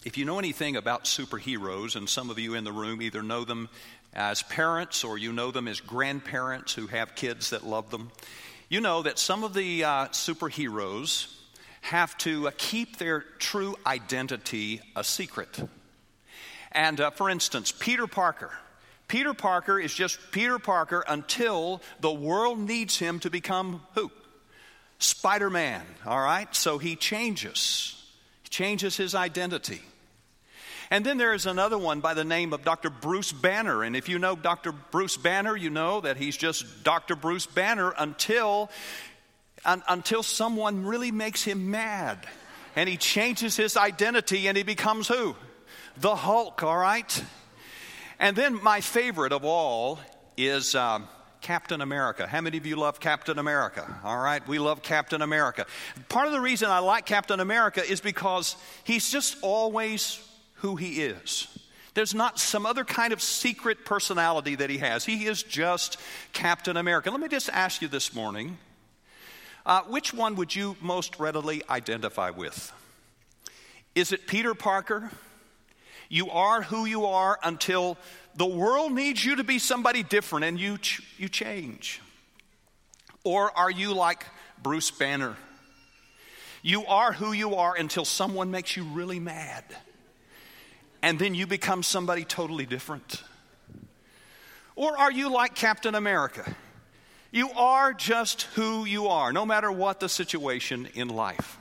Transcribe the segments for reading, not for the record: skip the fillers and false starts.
If you know anything about superheroes, and some of you in the room either know them as parents or you know them as grandparents who have kids that love them, you know that some of the superheroes have to keep their true identity a secret. And for instance, Peter Parker. Peter Parker is just Peter Parker until the world needs him to become who? Spider-Man, all right? So he changes his identity. And then there is another one by the name of Dr. Bruce Banner. And if you know Dr. Bruce Banner, you know that he's just Dr. Bruce Banner until someone really makes him mad. And he changes his identity and he becomes who? The Hulk, all right? And then my favorite of all is Captain America. How many of you love Captain America? All right, we love Captain America. Part of the reason I like Captain America is because he's just always who he is. There's not some other kind of secret personality that he has. He is just Captain America. Let me just ask you this morning, which one would you most readily identify with? Is it Peter Parker? You are who you are until the world needs you to be somebody different and you change. Or are you like Bruce Banner? You are who you are until someone makes you really mad. And then you become somebody totally different. Or are you like Captain America? You are just who you are, no matter what the situation in life.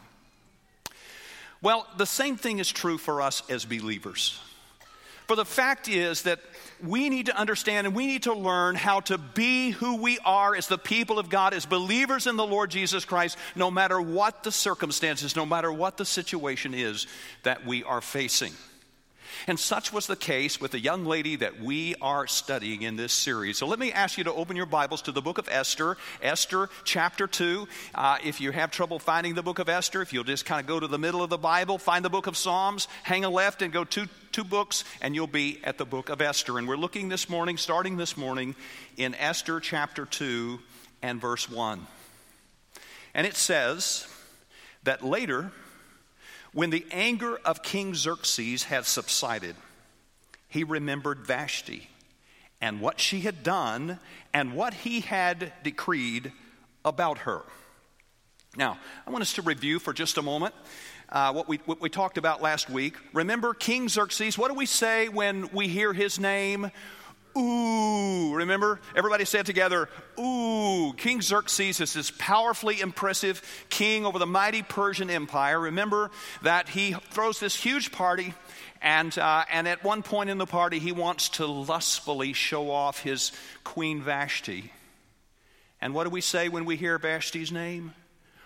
Well, the same thing is true for us as believers. For the fact is that we need to understand and we need to learn how to be who we are as the people of God, as believers in the Lord Jesus Christ, no matter what the circumstances, no matter what the situation is that we are facing. And such was the case with the young lady that we are studying in this series. So let me ask you to open your Bibles to the book of Esther, Esther chapter 2. If you have trouble finding the book of Esther, if you'll just kind of go to the middle of the Bible, find the book of Psalms, hang a left and go two books, and you'll be at the book of Esther. And we're looking this morning, starting this morning, in Esther chapter 2 and verse 1. And it says that later, when the anger of King Xerxes had subsided, he remembered Vashti and what she had done and what he had decreed about her. Now, I want us to review for just a moment what we talked about last week. Remember King Xerxes. What do we say when we hear his name? Ooh, remember? Everybody say it together. Ooh, King Xerxes is this powerfully impressive king over the mighty Persian Empire. Remember that he throws this huge party, and at one point in the party, he wants to lustfully show off his Queen Vashti. And what do we say when we hear Vashti's name?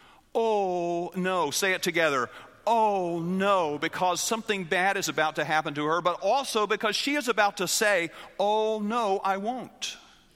Oh, no. Say it together. Oh no, because something bad is about to happen to her, but also because she is about to say, oh no, I won't.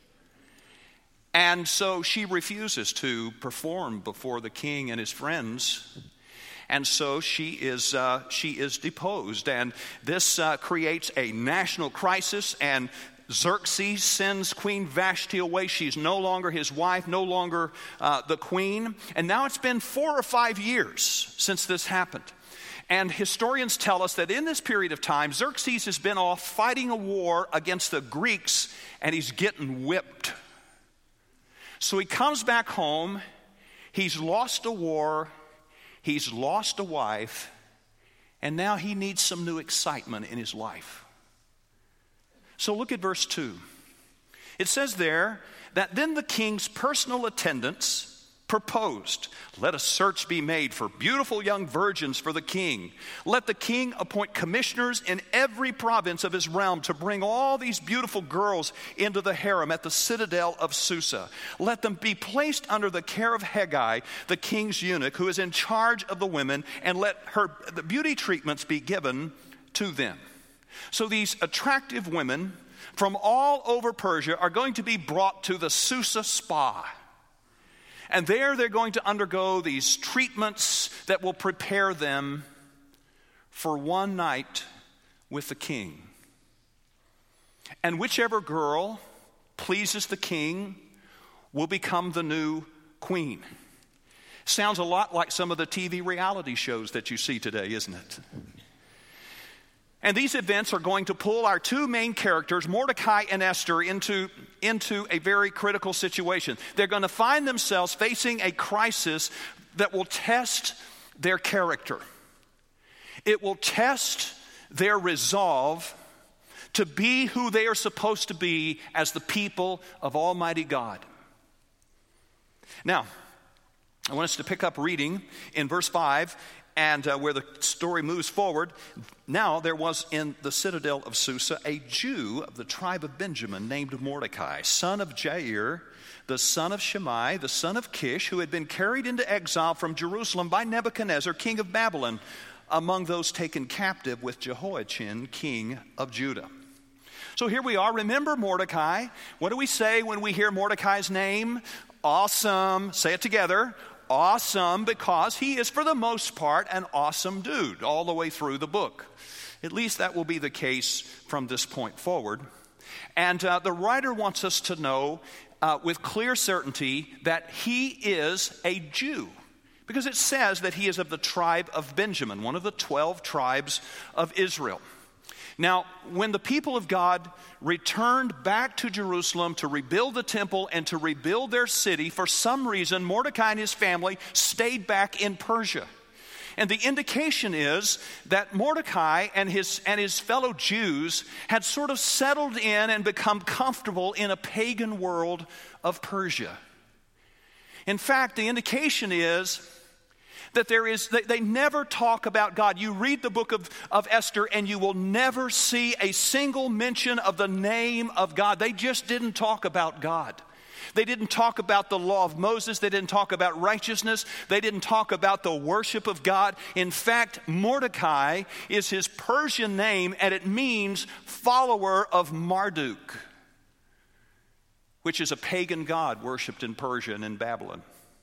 And so she refuses to perform before the king and his friends. And so she is deposed. And this creates a national crisis, and Xerxes sends Queen Vashti away. She's no longer his wife, no longer the queen. And now it's been 4 or 5 years since this happened. And historians tell us that in this period of time, Xerxes has been off fighting a war against the Greeks, and he's getting whipped. So he comes back home. He's lost a war. He's lost a wife. And now he needs some new excitement in his life. So look at verse 2. It says there that then the king's personal attendants proposed, let a search be made for beautiful young virgins for the king. Let the king appoint commissioners in every province of his realm to bring all these beautiful girls into the harem at the citadel of Susa. Let them be placed under the care of Hegai, the king's eunuch, who is in charge of the women, and let the beauty treatments be given to them. So these attractive women from all over Persia are going to be brought to the Susa spa. And there they're going to undergo these treatments that will prepare them for one night with the king. And whichever girl pleases the king will become the new queen. Sounds a lot like some of the TV reality shows that you see today, isn't it? And these events are going to pull our two main characters, Mordecai and Esther, into a very critical situation. They're going to find themselves facing a crisis that will test their character. It will test their resolve to be who they are supposed to be as the people of Almighty God. Now, I want us to pick up reading in verse 5, and where the story moves forward. Now there was in the citadel of Susa a Jew of the tribe of Benjamin named Mordecai, son of Jair, the son of Shimei, the son of Kish, who had been carried into exile from Jerusalem by Nebuchadnezzar, king of Babylon, among those taken captive with Jehoiachin, king of Judah. So here we are. Remember Mordecai. What do we say when we hear Mordecai's name? Awesome. Say it together. Awesome, because he is, for the most part, an awesome dude all the way through the book. At least that will be the case from this point forward. And the writer wants us to know with clear certainty that he is a Jew, because it says that he is of the tribe of Benjamin, one of the 12 tribes of Israel. Now, when the people of God returned back to Jerusalem to rebuild the temple and to rebuild their city, for some reason, Mordecai and his family stayed back in Persia. And the indication is that Mordecai and his fellow Jews had sort of settled in and become comfortable in a pagan world of Persia. In fact, the indication is that they never talk about God. You read the book of Esther and you will never see a single mention of the name of God. They just didn't talk about God. They didn't talk about the law of Moses. They didn't talk about righteousness. They didn't talk about the worship of God. In fact, Mordecai is his Persian name, and it means follower of Marduk, which is a pagan god worshipped in Persia and in Babylon.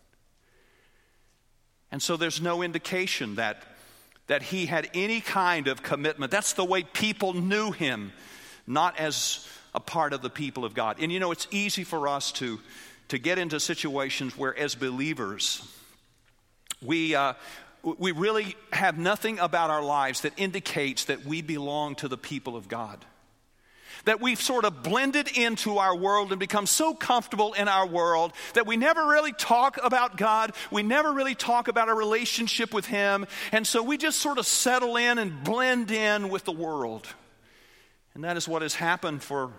And so there's no indication that he had any kind of commitment. That's the way people knew him, not as a part of the people of God. And you know, it's easy for us to get into situations where, as believers, we really have nothing about our lives that indicates that we belong to the people of God. That we've sort of blended into our world and become so comfortable in our world that we never really talk about God. We never really talk about a relationship with Him. And so we just sort of settle in and blend in with the world. And that is what has happened for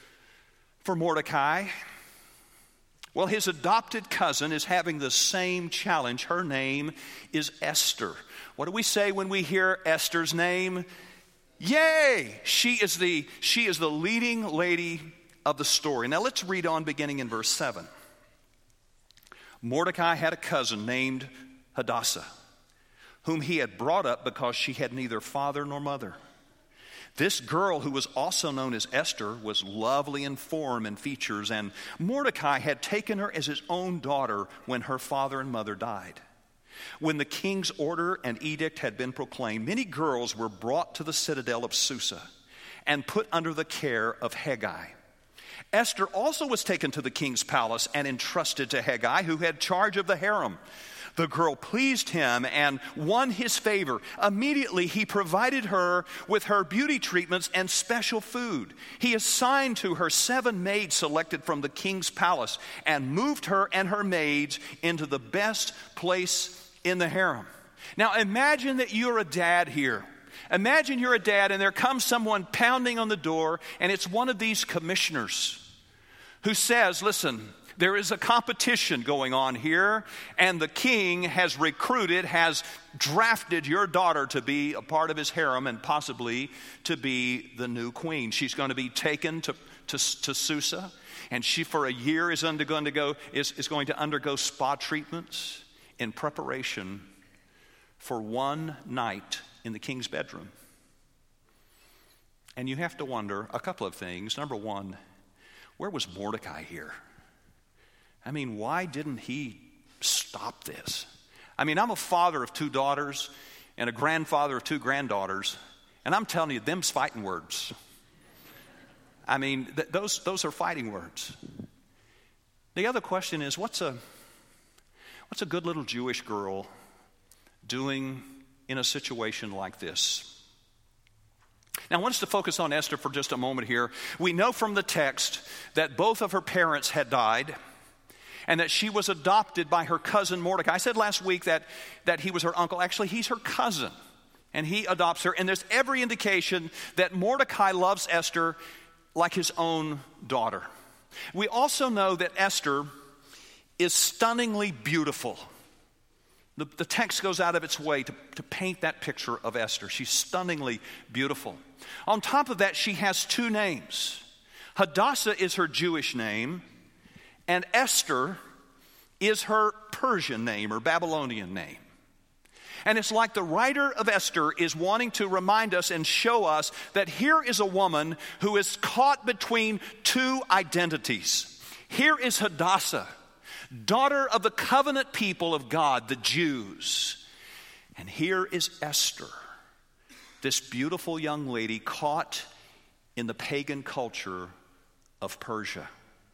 Mordecai. Well, his adopted cousin is having the same challenge. Her name is Esther. What do we say when we hear Esther's name? Yay! She is the leading lady of the story. Now let's read on beginning in verse 7. Mordecai had a cousin named Hadassah, whom he had brought up because she had neither father nor mother. This girl, who was also known as Esther, was lovely in form and features, and Mordecai had taken her as his own daughter when her father and mother died. When the king's order and edict had been proclaimed, many girls were brought to the citadel of Susa and put under the care of Hegai. Esther also was taken to the king's palace and entrusted to Hegai, who had charge of the harem. The girl pleased him and won his favor. Immediately he provided her with her beauty treatments and special food. He assigned to her 7 maids selected from the king's palace and moved her and her maids into the best place in the harem. Now imagine that you're a dad here. Imagine you're a dad and there comes someone pounding on the door, and it's one of these commissioners who says, listen, there is a competition going on here, and the king has drafted your daughter to be a part of his harem and possibly to be the new queen. She's going to be taken to Susa, and she for a year is going to undergo spa treatments in preparation for one night in the king's bedroom. And you have to wonder a couple of things. Number one, where was Mordecai here? I mean, why didn't he stop this? I mean, I'm a father of 2 daughters and a grandfather of 2 granddaughters, and I'm telling you, them's fighting words. I mean, those are fighting words. The other question is, what's a good little Jewish girl doing in a situation like this? Now, I want us to focus on Esther for just a moment here. We know from the text that both of her parents had died and that she was adopted by her cousin Mordecai. I said last week that he was her uncle. Actually, he's her cousin, and he adopts her. And there's every indication that Mordecai loves Esther like his own daughter. We also know that Esther is stunningly beautiful. The text goes out of its way to paint that picture of Esther. She's stunningly beautiful. On top of that, she has two names. Hadassah is her Jewish name, and Esther is her Persian name or Babylonian name. And it's like the writer of Esther is wanting to remind us and show us that here is a woman who is caught between two identities. Here is Hadassah, daughter of the covenant people of God, the Jews. And here is Esther, this beautiful young lady caught in the pagan culture of Persia.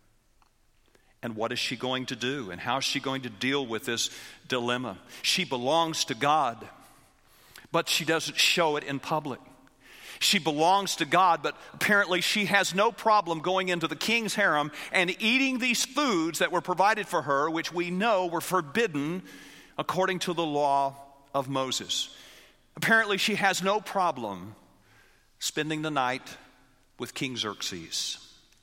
And what is she going to do? And how is she going to deal with this dilemma? She belongs to God, but she doesn't show it in public. She belongs to God, but apparently she has no problem going into the king's harem and eating these foods that were provided for her, which we know were forbidden according to the law of Moses. Apparently she has no problem spending the night with King Xerxes.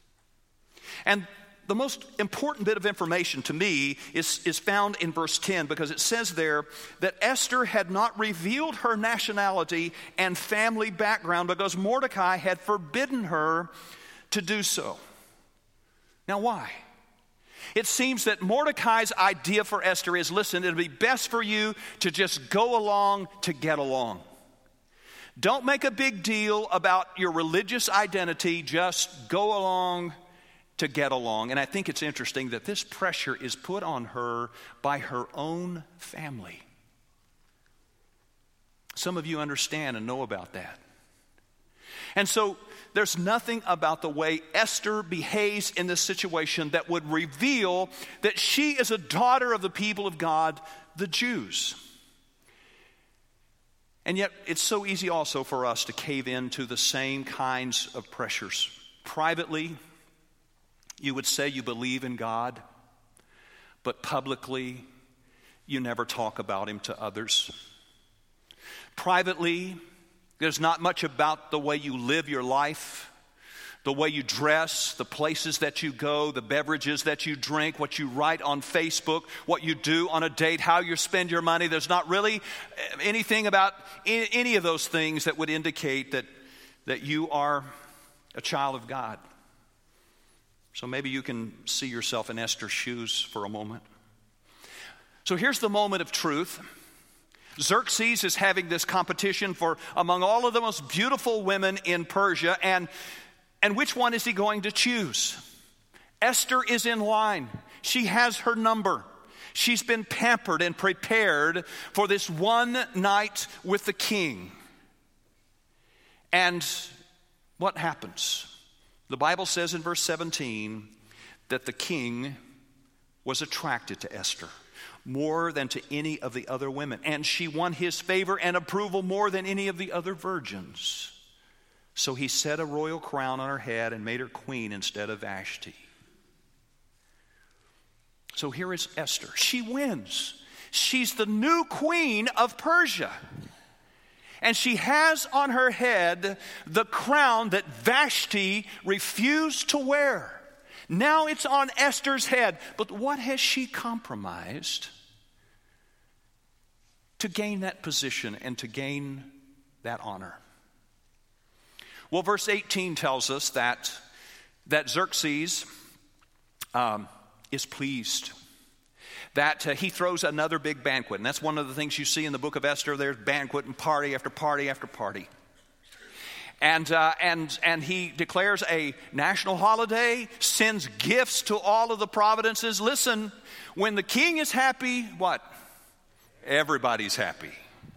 And the most important bit of information to me is found in verse 10, because it says there that Esther had not revealed her nationality and family background because Mordecai had forbidden her to do so. Now, why? It seems that Mordecai's idea for Esther is, listen, it'll be best for you to just go along to get along. Don't make a big deal about your religious identity, just go along to get along. And I think it's interesting that this pressure is put on her by her own family. Some of you understand and know about that. And so there's nothing about the way Esther behaves in this situation that would reveal that she is a daughter of the people of God, the Jews. And yet it's so easy also for us to cave into the same kinds of pressures. Privately, you would say you believe in God, but publicly, you never talk about Him to others. Privately, there's not much about the way you live your life, the way you dress, the places that you go, the beverages that you drink, what you write on Facebook, what you do on a date, how you spend your money. There's not really anything about any of those things that would indicate that you are a child of God. So maybe you can see yourself in Esther's shoes for a moment. So here's the moment of truth. Xerxes is having this competition for among all of the most beautiful women in Persia, and which one is he going to choose? Esther is in line. She has her number. She's been pampered and prepared for this one night with the king. And what happens? The Bible says in verse 17 that the king was attracted to Esther more than to any of the other women, and she won his favor and approval more than any of the other virgins. So he set a royal crown on her head and made her queen instead of Vashti. So here is Esther. She wins. She's the new queen of Persia. And she has on her head the crown that Vashti refused to wear. Now it's on Esther's head. But what has she compromised to gain that position and to gain that honor? Well, verse 18 tells us that Xerxes is pleased. That he throws another big banquet. And that's one of the things you see in the book of Esther. There's banquet and party after party after party. And he declares a national holiday, sends gifts to all of the provinces. Listen, when the king is happy, what? Everybody's happy.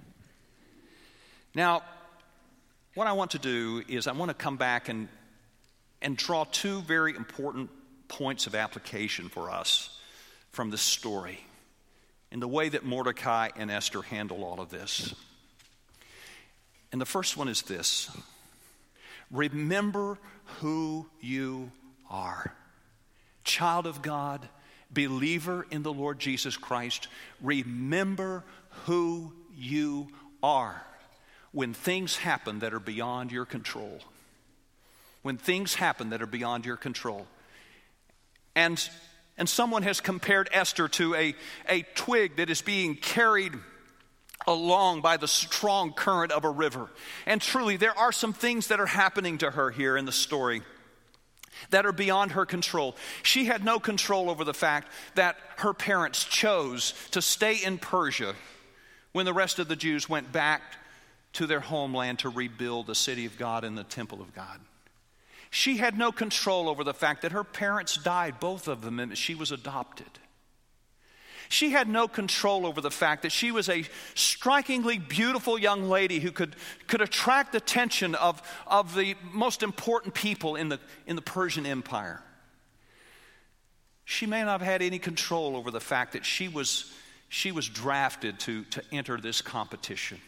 Now, what I want to do is I want to come back and draw two very important points of application for us from this story in the way that Mordecai and Esther handle all of this. And the first one is this. Remember who you are. Child of God, believer in the Lord Jesus Christ, remember who you are when things happen that are beyond your control. When things happen that are beyond your control. And someone has compared Esther to a twig that is being carried along by the strong current of a river. And truly, there are some things that are happening to her here in the story that are beyond her control. She had no control over the fact that her parents chose to stay in Persia when the rest of the Jews went back to their homeland to rebuild the city of God and the temple of God. She had no control over the fact that her parents died, both of them, and she was adopted. She had no control over the fact that she was a strikingly beautiful young lady who could attract the attention of the most important people in the Persian Empire. She may not have had any control over the fact that she was drafted to enter this competition.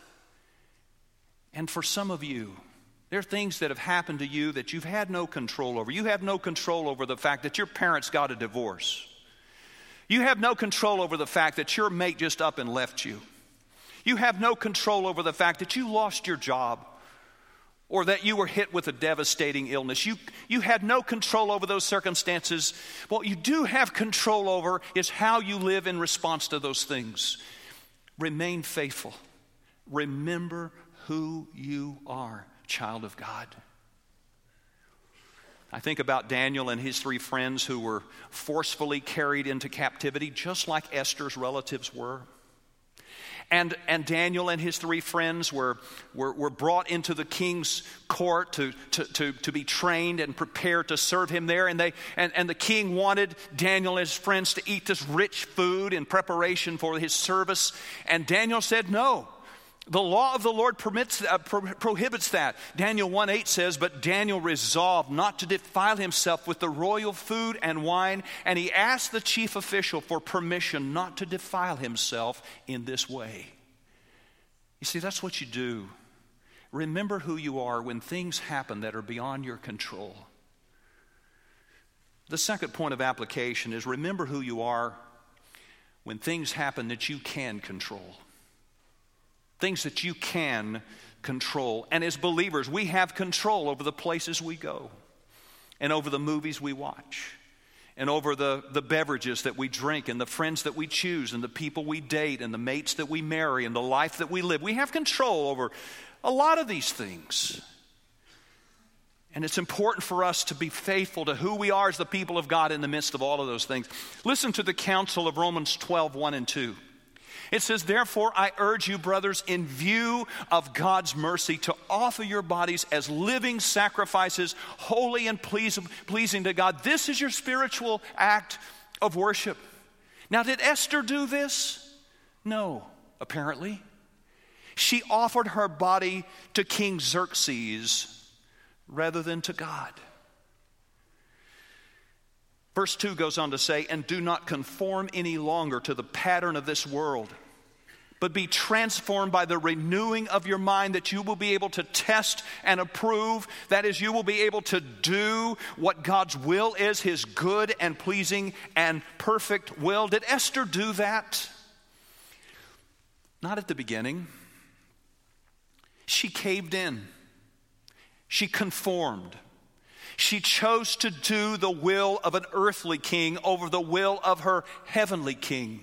And for some of you, there are things that have happened to you that you've had no control over. You have no control over the fact that your parents got a divorce. You have no control over the fact that your mate just up and left you. You have no control over the fact that you lost your job or that you were hit with a devastating illness. You had no control over those circumstances. What you do have control over is how you live in response to those things. Remain faithful. Remember who you are, child of God. I think about Daniel and his 3 friends who were forcefully carried into captivity, just like Esther's relatives were. And Daniel and his 3 friends were brought into the king's court to be trained and prepared to serve him there. And the king wanted Daniel and his friends to eat this rich food in preparation for his service. And Daniel said no. The law of the Lord prohibits that. Daniel 1:8 says, "But Daniel resolved not to defile himself with the royal food and wine, and he asked the chief official for permission not to defile himself in this way." You see, that's what you do. Remember who you are when things happen that are beyond your control. The second point of application is remember who you are when things happen that you can control. Things that you can control. And as believers, we have control over the places we go, and over the movies we watch, and over the beverages that we drink, and the friends that we choose, and the people we date, and the mates that we marry, and the life that we live. We have control over a lot of these things. And it's important for us to be faithful to who we are as the people of God in the midst of all of those things. Listen to the counsel of Romans 12:1 and 2. It says, "Therefore I urge you, brothers, in view of God's mercy, to offer your bodies as living sacrifices, holy and pleasing to God. This is your spiritual act of worship." Now, did Esther do this? No, apparently. She offered her body to King Xerxes rather than to God. Verse 2 goes on to say, "And do not conform any longer to the pattern of this world, but be transformed by the renewing of your mind, that you will be able to test and approve." That is, you will be able to do what God's will is, his good and pleasing and perfect will. Did Esther do that? Not at the beginning. She caved in. She conformed. She chose to do the will of an earthly king over the will of her heavenly king.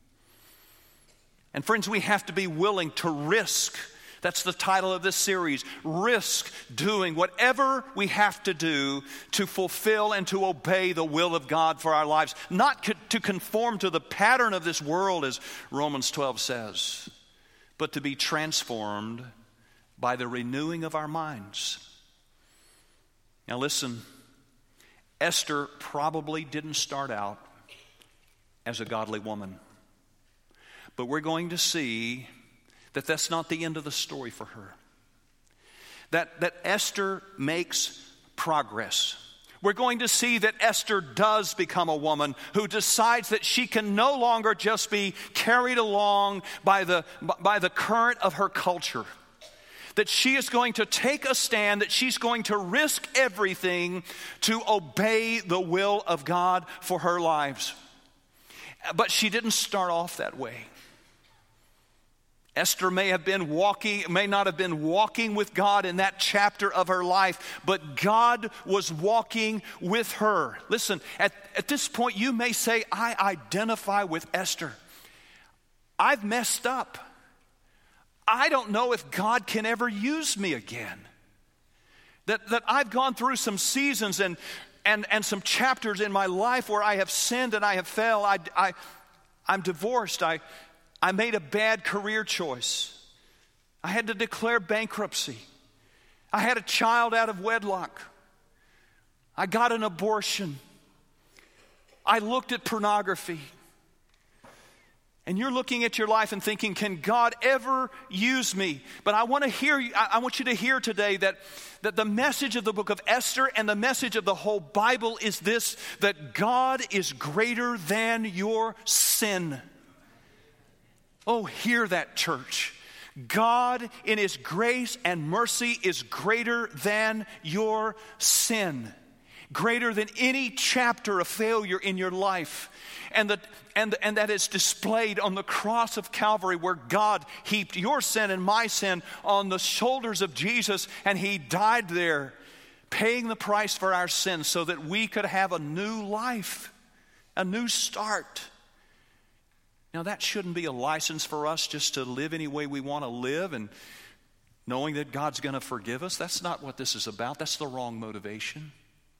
And friends, we have to be willing to risk. That's the title of this series. Risk doing whatever we have to do to fulfill and to obey the will of God for our lives. Not to conform to the pattern of this world, as Romans 12 says, but to be transformed by the renewing of our minds. Now listen, Esther probably didn't start out as a godly woman. But we're going to see that that's not the end of the story for her. That Esther makes progress. We're going to see that Esther does become a woman who decides that she can no longer just be carried along by the current of her culture. that she is going to take a stand, that she's going to risk everything to obey the will of God for her lives. But she didn't start off that way. Esther may not have been walking with God in that chapter of her life, but God was walking with her. Listen, at this point you may say, I identify with Esther. I've messed up. I don't know if God can ever use me again. That I've gone through some seasons and some chapters in my life where I have sinned and I have failed. I'm divorced. I made a bad career choice. I had to declare bankruptcy. I had a child out of wedlock. I got an abortion. I looked at pornography. And you're looking at your life and thinking, can God ever use me? But I want you to hear today that the message of the book of Esther and the message of the whole Bible is this, that God is greater than your sin. Oh, hear that, church. God in His grace and mercy is greater than your sin. Greater than any chapter of failure in your life. And that is displayed on the cross of Calvary, where God heaped your sin and my sin on the shoulders of Jesus, and He died there, paying the price for our sins so that we could have a new life, a new start. Now, that shouldn't be a license for us just to live any way we want to live and knowing that God's going to forgive us. That's not what this is about. That's the wrong motivation.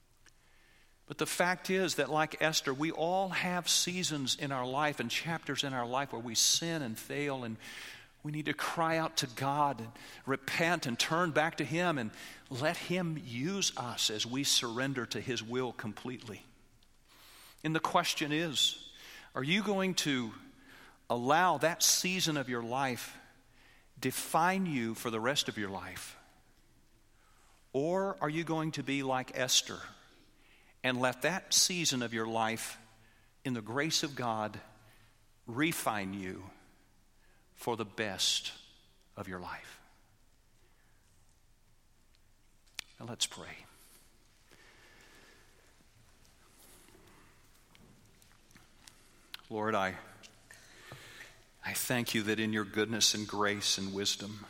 But the fact is that, like Esther, we all have seasons in our life and chapters in our life where we sin and fail, and we need to cry out to God and repent and turn back to Him and let Him use us as we surrender to His will completely. And the question is, are you going to allow that season of your life define you for the rest of your life? Or are you going to be like Esther and let that season of your life, in the grace of God, refine you for the best of your life? Now let's pray. Lord, I thank you that in your goodness and grace and wisdom,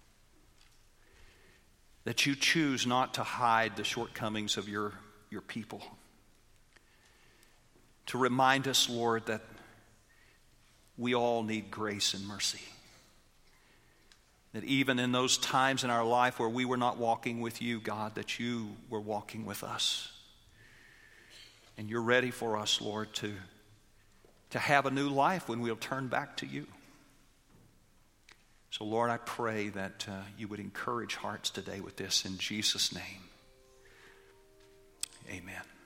that you choose not to hide the shortcomings of your people. To remind us, Lord, that we all need grace and mercy. That even in those times in our life where we were not walking with you, God, that you were walking with us. And you're ready for us, Lord, to have a new life when we'll turn back to you. So, Lord, I pray that you would encourage hearts today with this in Jesus' name. Amen.